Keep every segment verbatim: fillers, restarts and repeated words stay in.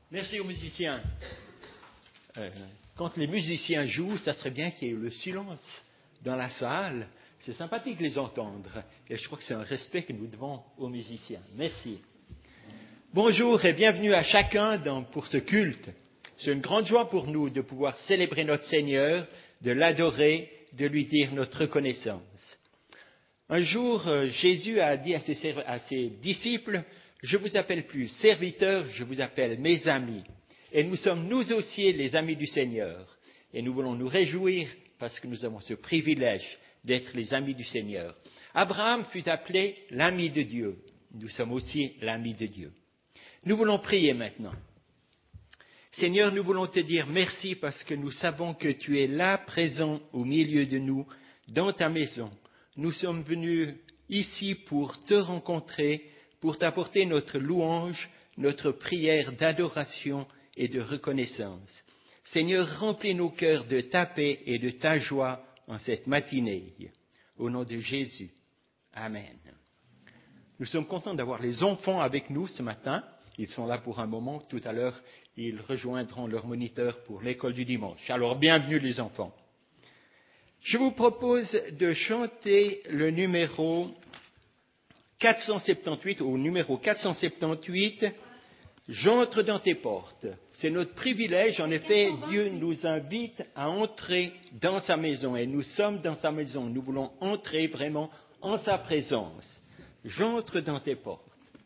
Merci aux musiciens. Euh, quand les musiciens jouent, ça serait bien qu'il y ait le silence dans la salle. C'est sympathique de les entendre. Et je crois que c'est un respect que nous devons aux musiciens. Merci. Bonjour et bienvenue à chacun dans, pour ce culte. C'est une grande joie pour nous de pouvoir célébrer notre Seigneur, de l'adorer, de lui dire notre reconnaissance. Un jour, Jésus a dit à ses, à ses disciples, « Je vous appelle plus serviteurs, je vous appelle mes amis. » Et nous sommes nous aussi les amis du Seigneur. Et nous voulons nous réjouir parce que nous avons ce privilège d'être les amis du Seigneur. Abraham fut appelé l'ami de Dieu. Nous sommes aussi l'ami de Dieu. Nous voulons prier maintenant. Seigneur, nous voulons te dire merci parce que nous savons que tu es là, présent au milieu de nous, dans ta maison. Nous sommes venus ici pour te rencontrer, pour t'apporter notre louange, notre prière d'adoration et de reconnaissance. Seigneur, remplis nos cœurs de ta paix et de ta joie en cette matinée. Au nom de Jésus. Amen. Nous sommes contents d'avoir les enfants avec nous ce matin. Ils sont là pour un moment. Tout à l'heure, ils rejoindront leur moniteur pour l'école du dimanche. Alors, bienvenue les enfants. Je vous propose de chanter le numéro quatre cent soixante-dix-huit, au numéro quatre cent soixante-dix-huit, « J'entre dans tes portes ». C'est notre privilège. En effet, Dieu nous invite à entrer dans sa maison. Et nous sommes dans sa maison. Nous voulons entrer vraiment en sa présence. « J'entre dans tes portes ».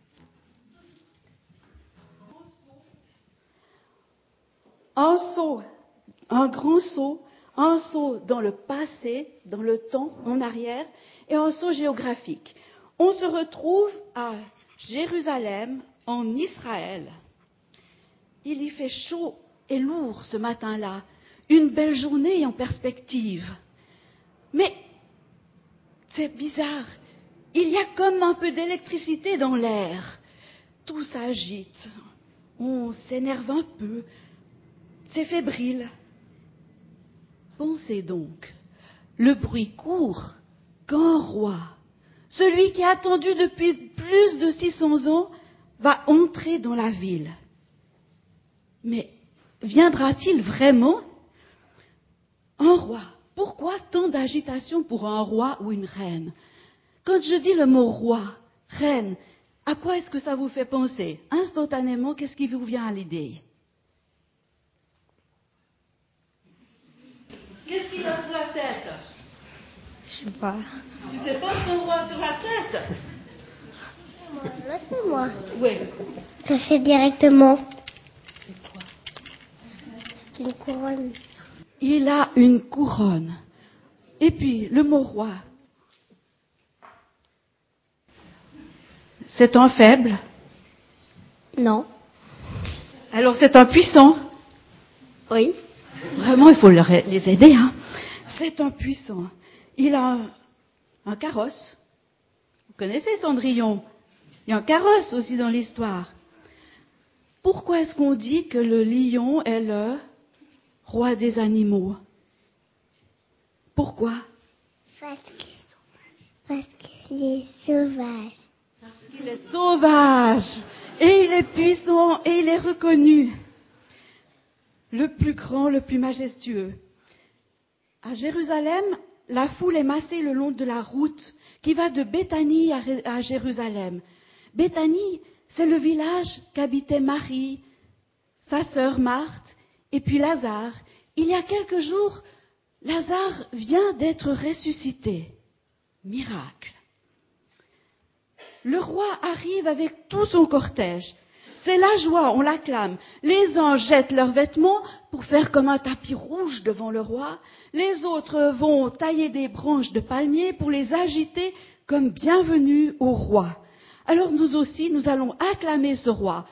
Un saut, un grand saut, un saut dans le passé, dans le temps, en arrière, et un saut géographique. On se retrouve à Jérusalem, en Israël. Il y fait chaud et lourd ce matin-là, une belle journée en perspective. Mais c'est bizarre, il y a comme un peu d'électricité dans l'air. Tout s'agite, on s'énerve un peu. C'est fébrile. Pensez donc, le bruit court qu'un roi, celui qui a attendu depuis plus de six cents ans, va entrer dans la ville. Mais viendra-t-il vraiment? Un roi. Pourquoi tant d'agitation pour un roi ou une reine? Quand je dis le mot roi, reine, à quoi est-ce que ça vous fait penser? Instantanément, qu'est-ce qui vous vient à l'idée? Qu'est-ce qu'il a sur la tête? Je sais pas. Tu sais pas ce qu'on voit sur la tête? Là, c'est moi. Oui. Je sais directement. C'est quoi? C'est une couronne. Il a une couronne. Et puis, le mot roi. C'est un faible? Non. Alors c'est un puissant? Oui. Vraiment, il faut leur, les aider. Hein. C'est un puissant. Il a un, un carrosse. Vous connaissez Cendrillon? Il y a un carrosse aussi dans l'histoire. Pourquoi est-ce qu'on dit que le lion est le roi des animaux? Pourquoi? Parce que, parce qu'il est sauvage. Parce qu'il est sauvage. Et il est puissant et il est reconnu. Le plus grand, le plus majestueux. À Jérusalem, la foule est massée le long de la route qui va de Béthanie à Jérusalem. Béthanie, c'est le village qu'habitaient Marie, sa sœur Marthe, et puis Lazare. Il y a quelques jours, Lazare vient d'être ressuscité. Miracle. Le roi arrive avec tout son cortège. C'est la joie, on l'acclame. Les anges jettent leurs vêtements pour faire comme un tapis rouge devant le roi. Les autres vont tailler des branches de palmier pour les agiter comme bienvenue au roi. Alors nous aussi, nous allons acclamer ce roi.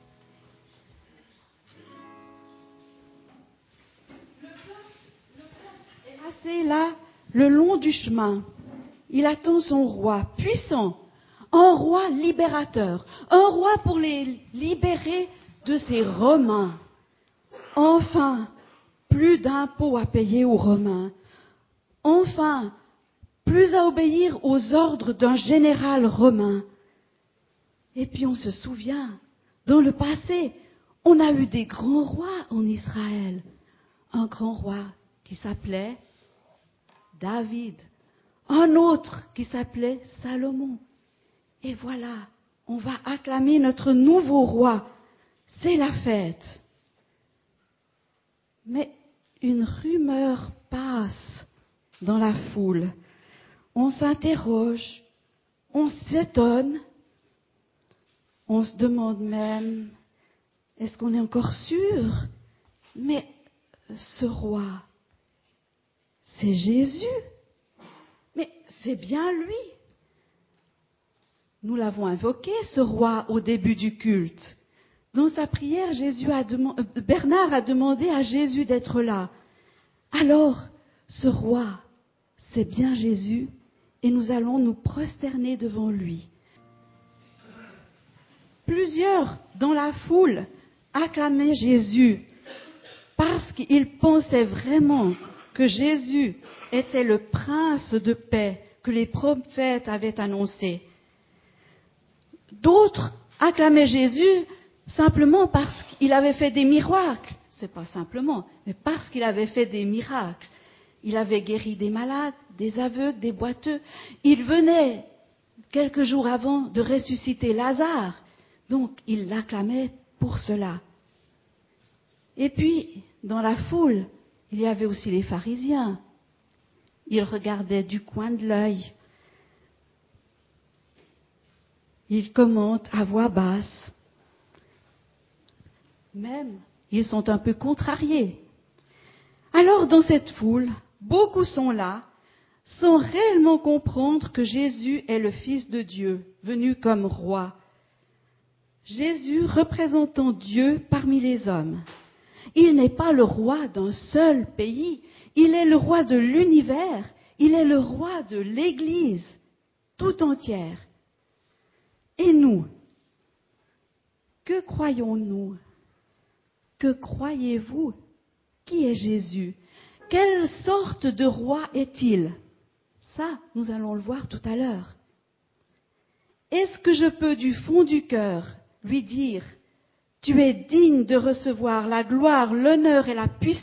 Le peuple est massé là, le long du chemin. Il attend son roi puissant. Un roi libérateur, un roi pour les libérer de ces Romains. Enfin, plus d'impôts à payer aux Romains. Enfin, plus à obéir aux ordres d'un général romain. Et puis on se souvient, dans le passé, On a eu des grands rois en Israël. Un grand roi qui s'appelait David. Un autre qui s'appelait Salomon. Et voilà, on va acclamer notre nouveau roi. C'est la fête. Mais une rumeur passe dans la foule. On s'interroge, on s'étonne, on se demande même, est-ce qu'on est encore sûr? Mais ce roi, c'est Jésus. Mais c'est bien lui. Nous l'avons invoqué, ce roi, au début du culte. Dans sa prière, Jésus a demandé, Bernard a demandé à Jésus d'être là. Alors, ce roi, c'est bien Jésus, et nous allons nous prosterner devant lui. Plusieurs dans la foule acclamaient Jésus parce qu'ils pensaient vraiment que Jésus était le prince de paix que les prophètes avaient annoncé. D'autres acclamaient Jésus simplement parce qu'il avait fait des miracles. C'est pas simplement, mais parce qu'il avait fait des miracles. Il avait guéri des malades, des aveugles, des boiteux. Il venait, quelques jours avant, de ressusciter Lazare. Donc, il l'acclamait pour cela. Et puis, dans la foule, il y avait aussi les pharisiens. Ils regardaient du coin de l'œil. Ils commentent à voix basse. Même, ils sont un peu contrariés. Alors, dans cette foule, beaucoup sont là, sans réellement comprendre que Jésus est le Fils de Dieu, venu comme roi. Jésus représentant Dieu parmi les hommes. Il n'est pas le roi d'un seul pays, il est le roi de l'univers, il est le roi de l'Église tout entière. Et nous, que croyons-nous? Que croyez-vous? Qui est Jésus? Quelle sorte de roi est-il? Ça, nous allons le voir tout à l'heure. Est-ce que je peux du fond du cœur lui dire « Tu es digne de recevoir la gloire, l'honneur et la puissance » ?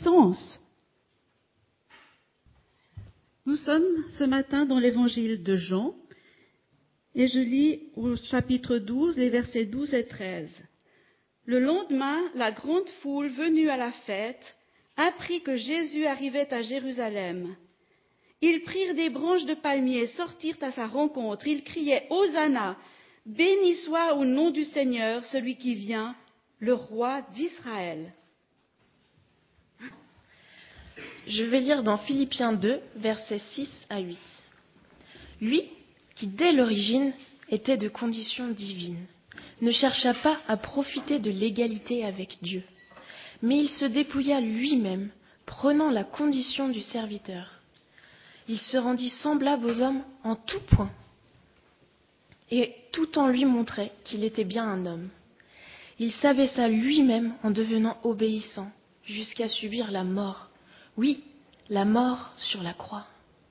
Nous sommes ce matin dans l'évangile de Jean et je lis au chapitre douze, les versets douze et treize. Le lendemain, la grande foule venue à la fête apprit que Jésus arrivait à Jérusalem. Ils prirent des branches de palmier, sortirent à sa rencontre. Ils criaient « Hosanna ! Béni soit au nom du Seigneur, celui qui vient, le roi d'Israël. » Je vais lire dans Philippiens deux, versets six à huit. Lui, qui dès l'origine était de condition divine, ne chercha pas à profiter de l'égalité avec Dieu, mais il se dépouilla lui-même, prenant la condition du serviteur. Il se rendit semblable aux hommes en tout point, et tout en lui montrait qu'il était bien un homme. Il s'abaissa lui-même en devenant obéissant, jusqu'à subir la mort. Oui, la mort sur la croix.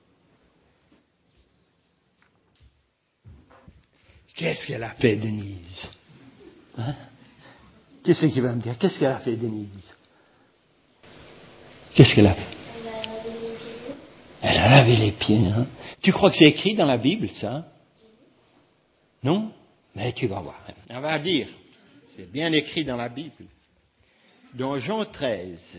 Qu'est-ce qu'elle a fait, Denise? Hein? Qu'est-ce qui va me dire? Qu'est-ce qu'elle a fait, Denise? Qu'est-ce qu'elle a fait? Elle a lavé les pieds. Hein? Tu crois que c'est écrit dans la Bible, ça? Non? Mais tu vas voir. On va dire. C'est bien écrit dans la Bible. Dans Jean treize.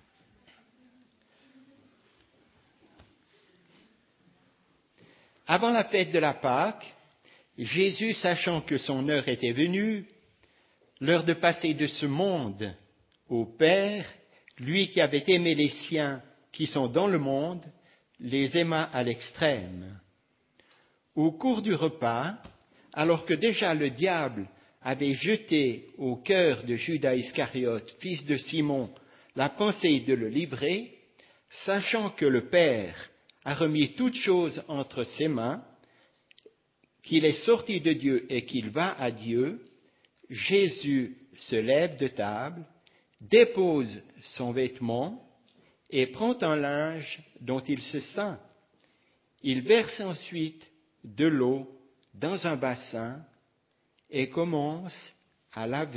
Avant la fête de la Pâque, Jésus, sachant que son heure était venue, l'heure de passer de ce monde au Père, lui qui avait aimé les siens qui sont dans le monde, les aima à l'extrême. Au cours du repas, alors que déjà le diable avait jeté au cœur de Judas Iscariote, fils de Simon, la pensée de le livrer, sachant que le Père a remis toutes choses entre ses mains, qu'il est sorti de Dieu et qu'il va à Dieu, Jésus se lève de table, dépose son vêtement et prend un linge dont il se ceint. Il verse ensuite de l'eau dans un bassin et commence à laver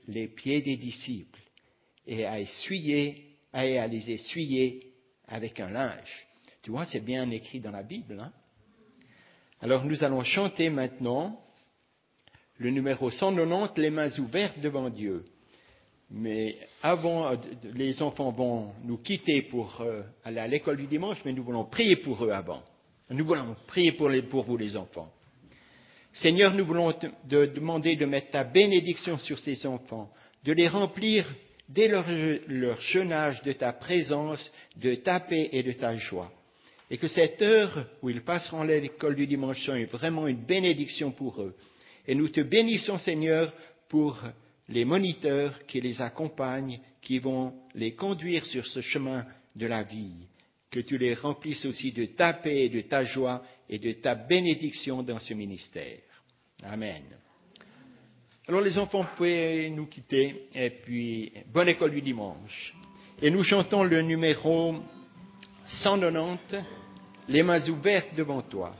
les pieds des disciples et à essuyer, et à les essuyer avec un linge. Tu vois, c'est bien écrit dans la Bible. Hein? Alors nous allons chanter maintenant le numéro cent quatre-vingt-dix, les mains ouvertes devant Dieu. Mais avant, les enfants vont nous quitter pour euh, aller à l'école du dimanche, mais nous voulons prier pour eux avant. Nous voulons prier pour, les, pour vous les enfants. Seigneur, nous voulons te de demander de mettre ta bénédiction sur ces enfants, de les remplir dès leur, leur jeune âge de ta présence, de ta paix et de ta joie. Et que cette heure où ils passeront à l'école du dimanche soit vraiment une bénédiction pour eux. Et nous te bénissons, Seigneur, pour les moniteurs qui les accompagnent, qui vont les conduire sur ce chemin de la vie. Que tu les remplisses aussi de ta paix et de ta joie et de ta bénédiction dans ce ministère. Amen. Alors les enfants, vous pouvez nous quitter et puis bonne école du dimanche. Et nous chantons le numéro cent quatre-vingt-dix, les mains ouvertes devant toi.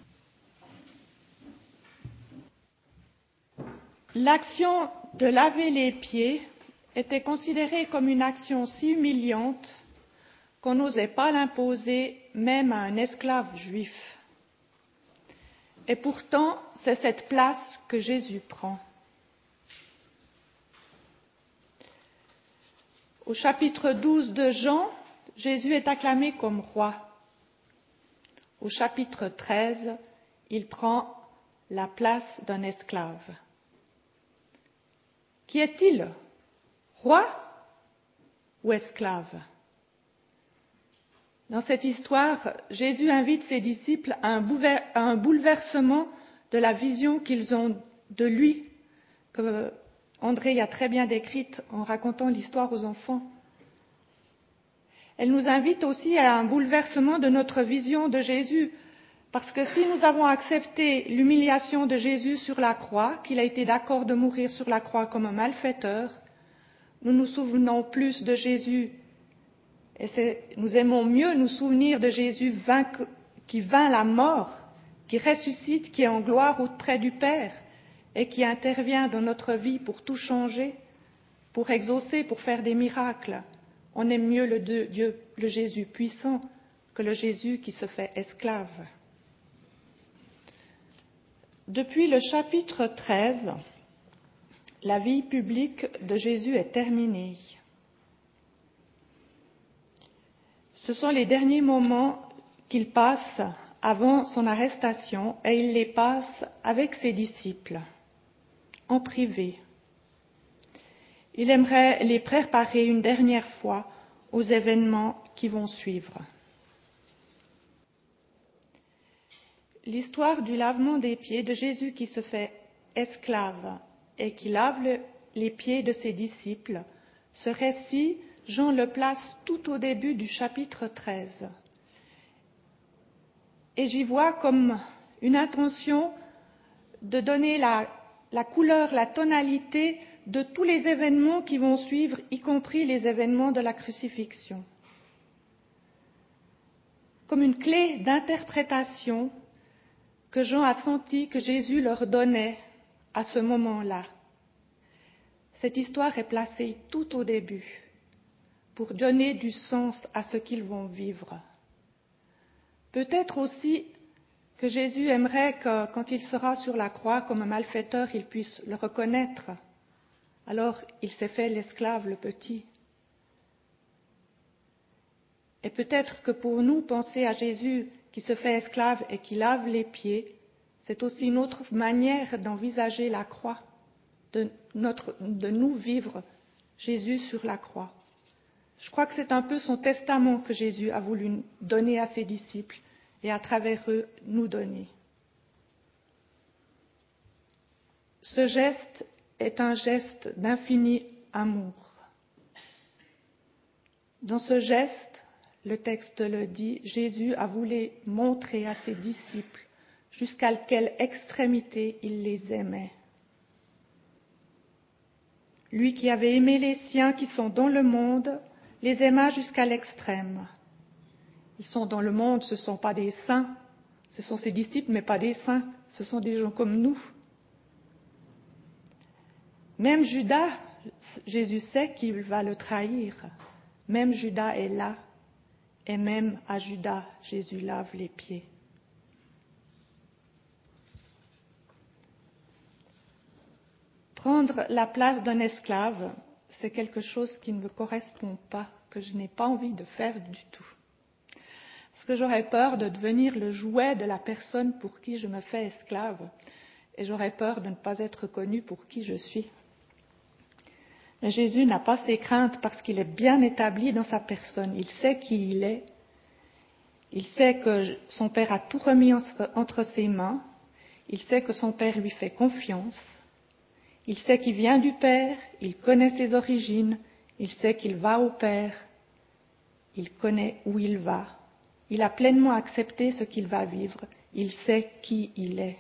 L'action de laver les pieds était considérée comme une action si humiliante qu'on n'osait pas l'imposer même à un esclave juif. Et pourtant, c'est cette place que Jésus prend. Au chapitre douze de Jean, Jésus est acclamé comme roi. Au chapitre treize, il prend la place d'un esclave. Qui est-il? Roi ou esclave? Dans cette histoire, Jésus invite ses disciples à un bouleversement de la vision qu'ils ont de lui, que André a très bien décrite en racontant l'histoire aux enfants. Elle nous invite aussi à un bouleversement de notre vision de Jésus, parce que si nous avons accepté l'humiliation de Jésus sur la croix, qu'il a été d'accord de mourir sur la croix comme un malfaiteur, nous nous souvenons plus de Jésus. Et c'est, nous aimons mieux nous souvenir de Jésus vaincu, qui vainc la mort, qui ressuscite, qui est en gloire auprès du Père et qui intervient dans notre vie pour tout changer, pour exaucer, pour faire des miracles. On aime mieux le Dieu, le Jésus puissant que le Jésus qui se fait esclave. Depuis le chapitre treize, la vie publique de Jésus est terminée. Ce sont les derniers moments qu'il passe avant son arrestation et il les passe avec ses disciples, en privé. Il aimerait les préparer une dernière fois aux événements qui vont suivre. L'histoire du lavement des pieds de Jésus qui se fait esclave et qui lave le, les pieds de ses disciples, ce récit, Jean le place tout au début du chapitre treize. Et j'y vois comme une intention de donner la, la couleur, la tonalité de tous les événements qui vont suivre, y compris les événements de la crucifixion. Comme une clé d'interprétation que Jean a senti que Jésus leur donnait à ce moment-là. Cette histoire est placée tout au début pour donner du sens à ce qu'ils vont vivre. Peut-être aussi que Jésus aimerait que, quand il sera sur la croix comme un malfaiteur, il puisse le reconnaître. Alors, il s'est fait l'esclave, le petit. Et peut-être que pour nous, penser à Jésus qui se fait esclave et qui lave les pieds, c'est aussi une autre manière d'envisager la croix, de, notre, de nous vivre Jésus sur la croix. Je crois que c'est un peu son testament que Jésus a voulu donner à ses disciples et à travers eux nous donner. Ce geste est un geste d'infini amour. Dans ce geste, le texte le dit, Jésus a voulu montrer à ses disciples jusqu'à quelle extrémité il les aimait. Lui qui avait aimé les siens qui sont dans le monde, les aima jusqu'à l'extrême. Ils sont dans le monde, ce ne sont pas des saints, ce sont ses disciples, mais pas des saints, ce sont des gens comme nous. Même Judas, Jésus sait qu'il va le trahir. Même Judas est là. Et même à Judas, Jésus lave les pieds. Prendre la place d'un esclave, c'est quelque chose qui ne me correspond pas, que je n'ai pas envie de faire du tout. Parce que j'aurais peur de devenir le jouet de la personne pour qui je me fais esclave, et j'aurais peur de ne pas être connu pour qui je suis. Mais Jésus n'a pas ces craintes parce qu'il est bien établi dans sa personne. Il sait qui il est. Il sait que son Père a tout remis entre ses mains. Il sait que son Père lui fait confiance. Il sait qu'il vient du Père. Il connaît ses origines. Il sait qu'il va au Père. Il connaît où il va. Il a pleinement accepté ce qu'il va vivre. Il sait qui il est.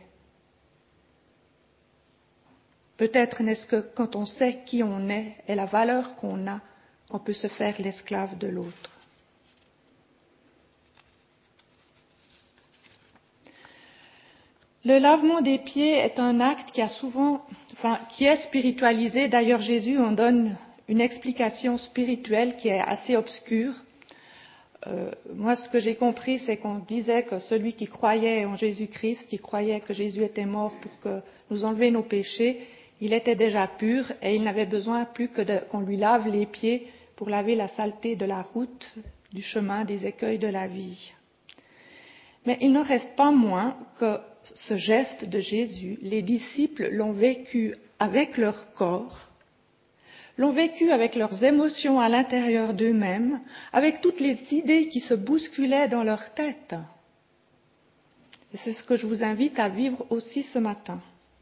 Peut-être n'est-ce que quand on sait qui on est et la valeur qu'on a, qu'on peut se faire l'esclave de l'autre. Le lavement des pieds est un acte qui a souvent, enfin, qui est spiritualisé. D'ailleurs, Jésus en donne une explication spirituelle qui est assez obscure. Euh, moi, ce que j'ai compris, c'est qu'on disait que celui qui croyait en Jésus-Christ, qui croyait que Jésus était mort pour que nous enlever nos péchés, il était déjà pur et il n'avait besoin plus que de, qu'on lui lave les pieds pour laver la saleté de la route, du chemin, des écueils de la vie. Mais il ne reste pas moins que ce geste de Jésus, les disciples l'ont vécu avec leur corps, l'ont vécu avec leurs émotions à l'intérieur d'eux-mêmes, avec toutes les idées qui se bousculaient dans leur tête. Et c'est ce que je vous invite à vivre aussi ce matin.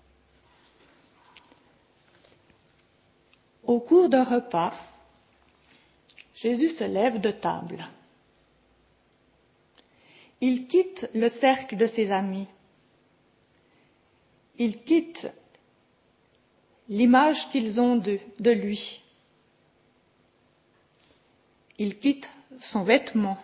Au cours d'un repas, Jésus se lève de table. Il quitte le cercle de ses amis. Il quitte l'image qu'ils ont de, de lui. Il quitte son vêtement.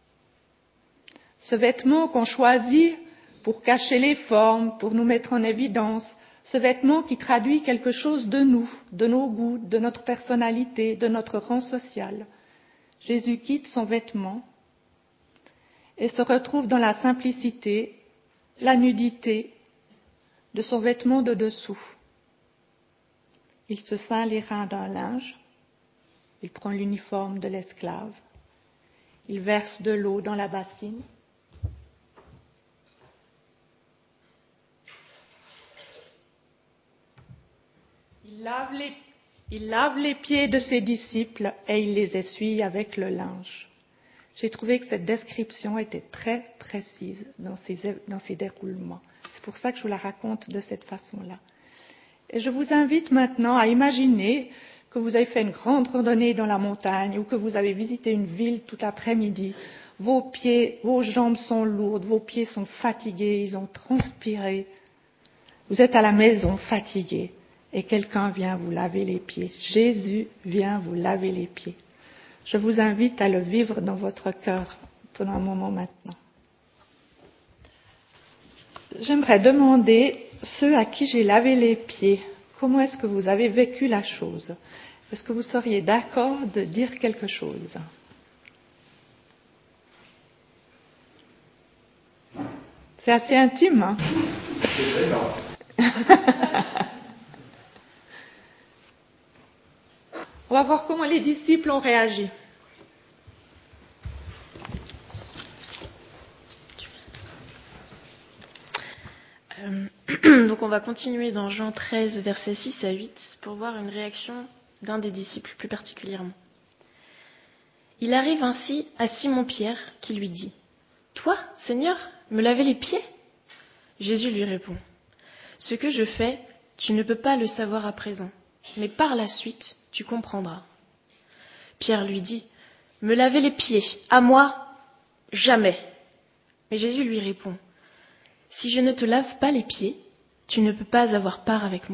Ce vêtement qu'on choisit pour cacher les formes, pour nous mettre en évidence. Ce vêtement qui traduit quelque chose de nous, de nos goûts, de notre personnalité, de notre rang social. Jésus quitte son vêtement et se retrouve dans la simplicité, la nudité de son vêtement de dessous. Il se ceint les reins d'un linge, il prend l'uniforme de l'esclave, il verse de l'eau dans la bassine. Il lave les, il lave les pieds de ses disciples et il les essuie avec le linge. J'ai trouvé que cette description était très précise dans ses, dans ses déroulements. C'est pour ça que je vous la raconte de cette façon-là. Et je vous invite maintenant à imaginer que vous avez fait une grande randonnée dans la montagne ou que vous avez visité une ville tout l'après-midi. Vos pieds, vos jambes sont lourdes, vos pieds sont fatigués, ils ont transpiré. Vous êtes à la maison fatigué et quelqu'un vient vous laver les pieds. Jésus vient vous laver les pieds. Je vous invite à le vivre dans votre cœur pendant un moment maintenant. J'aimerais demander ceux à qui j'ai lavé les pieds, comment est-ce que vous avez vécu la chose? Est-ce que vous seriez d'accord de dire quelque chose? C'est assez intime, hein? On va voir comment les disciples ont réagi. Euh, donc on va continuer dans Jean treize, versets six à huit, pour voir une réaction d'un des disciples plus particulièrement. Il arrive ainsi à Simon-Pierre qui lui dit « Toi, Seigneur, me laver les pieds ?» Jésus lui répond « Ce que je fais, tu ne peux pas le savoir à présent, mais par la suite, tu comprendras. » Pierre lui dit « Me laver les pieds, à moi, jamais. » Mais Jésus lui répond « Si je ne te lave pas les pieds, tu ne peux pas avoir part avec moi. »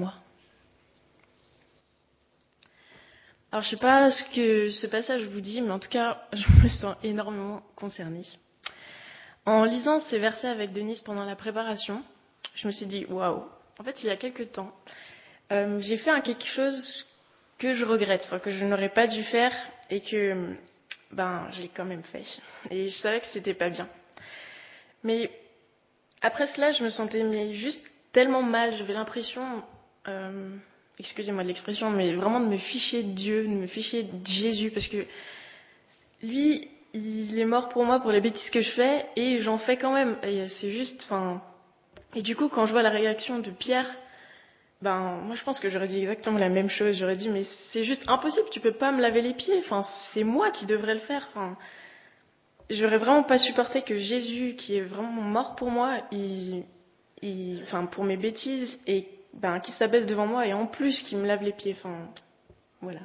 Alors je ne sais pas ce que ce passage vous dit, mais en tout cas, je me sens énormément concernée. En lisant ces versets avec Denise pendant la préparation, je me suis dit « Waouh !» En fait, il y a quelque temps, euh, j'ai fait un quelque chose que je regrette, enfin, que je n'aurais pas dû faire et que ben, je l'ai quand même fait. Et je savais que c'était pas bien. Mais après cela, je me sentais mais juste tellement mal. J'avais l'impression, euh, excusez-moi de l'expression, mais vraiment de me ficher de Dieu, de me ficher de Jésus, parce que lui, il est mort pour moi, pour les bêtises que je fais, et j'en fais quand même. Et c'est juste, enfin. Et du coup, quand je vois la réaction de Pierre, ben, moi je pense que j'aurais dit exactement la même chose. J'aurais dit, mais c'est juste impossible, tu peux pas me laver les pieds. Enfin, c'est moi qui devrais le faire. Enfin, j'aurais vraiment pas supporté que Jésus, qui est vraiment mort pour moi, il, il, enfin, pour mes bêtises, et ben, qui s'abaisse devant moi et en plus qui me lave les pieds. Enfin, voilà.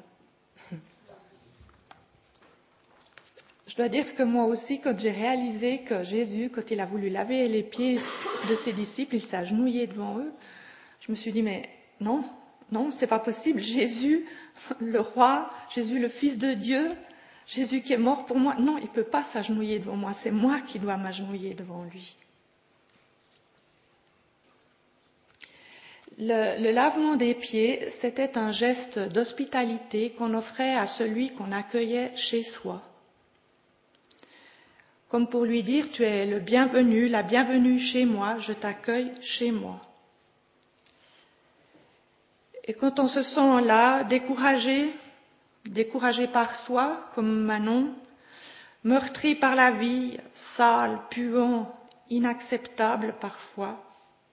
Je dois dire que moi aussi, quand j'ai réalisé que Jésus, quand il a voulu laver les pieds de ses disciples, il s'est agenouillé devant eux, je me suis dit, mais non, non, c'est pas possible. Jésus, le roi, Jésus, le Fils de Dieu, Jésus qui est mort pour moi, non, il ne peut pas s'agenouiller devant moi, c'est moi qui dois m'agenouiller devant lui. Le, le lavement des pieds, c'était un geste d'hospitalité qu'on offrait à celui qu'on accueillait chez soi. Comme pour lui dire, tu es le bienvenu, la bienvenue chez moi, je t'accueille chez moi. Et quand on se sent là, découragé, découragé par soi, comme Manon, meurtri par la vie, sale, puant, inacceptable parfois,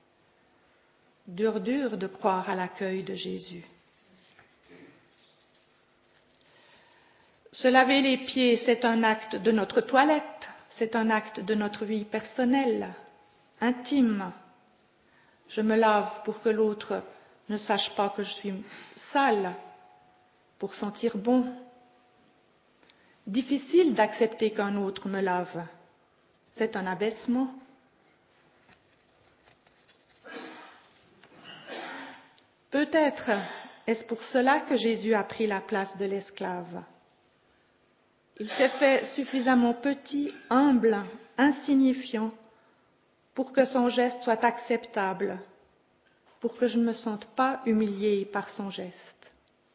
dur, dur de croire à l'accueil de Jésus. Se laver les pieds, c'est un acte de notre toilette, c'est un acte de notre vie personnelle, intime. Je me lave pour que l'autre ne sache pas que je suis sale, pour sentir bon. Difficile d'accepter qu'un autre me lave. C'est un abaissement. Peut-être est-ce pour cela que Jésus a pris la place de l'esclave. Il s'est fait suffisamment petit, humble, insignifiant, pour que son geste soit acceptable, pour que je ne me sente pas humiliée par son geste.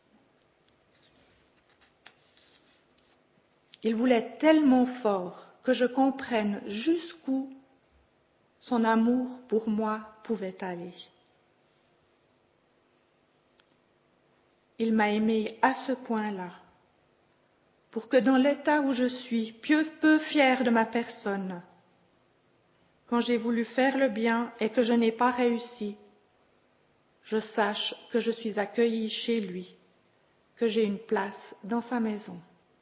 Il voulait tellement fort que je comprenne jusqu'où son amour pour moi pouvait aller. Il m'a aimée à ce point-là, pour que dans l'état où je suis, peu, peu fière de ma personne, quand j'ai voulu faire le bien et que je n'ai pas réussi, je sache que je suis accueillie chez lui, que j'ai une place dans sa maison.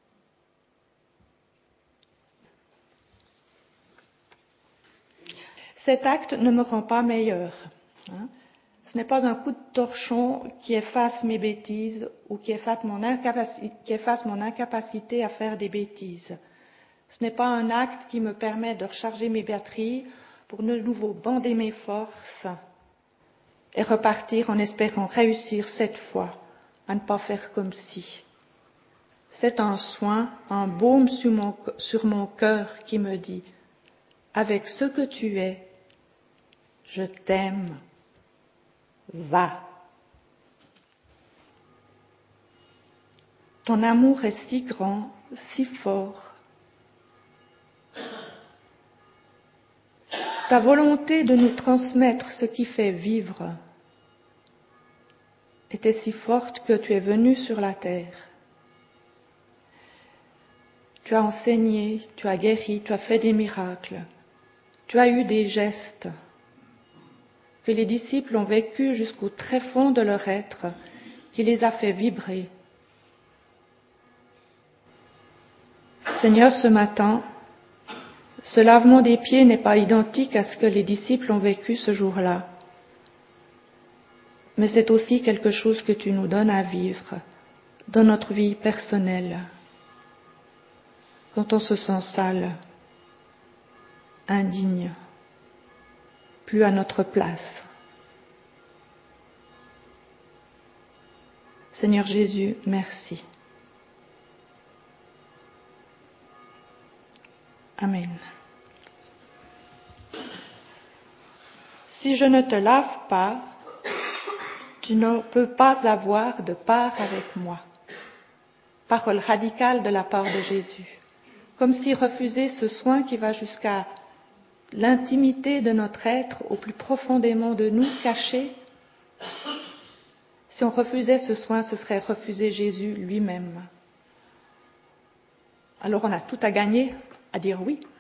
Cet acte ne me rend pas meilleure. Hein. Ce n'est pas un coup de torchon qui efface mes bêtises ou qui efface mon incapacité, qui efface mon incapacité à faire des bêtises. Ce n'est pas un acte qui me permet de recharger mes batteries pour de nouveau bander mes forces et repartir en espérant réussir cette fois à ne pas faire comme si. C'est un soin, un baume sur mon, sur mon cœur qui me dit « Avec ce que tu es, je t'aime. Va. » Ton amour est si grand, si fort. Ta volonté de nous transmettre ce qui fait vivre était si forte que tu es venu sur la terre. Tu as enseigné, tu as guéri, tu as fait des miracles. Tu as eu des gestes que les disciples ont vécu jusqu'au très fond de leur être, qui les a fait vibrer. Seigneur, ce matin, ce lavement des pieds n'est pas identique à ce que les disciples ont vécu ce jour-là, mais c'est aussi quelque chose que tu nous donnes à vivre dans notre vie personnelle, quand on se sent sale, indigne, plus à notre place. Seigneur Jésus, merci. Amen. Si je ne te lave pas, tu ne peux pas avoir de part avec moi. Parole radicale de la part de Jésus. Comme si refuser ce soin qui va jusqu'à l'intimité de notre être, au plus profondément de nous, caché, si on refusait ce soin, ce serait refuser Jésus lui-même. Alors on a tout à gagner à dire oui.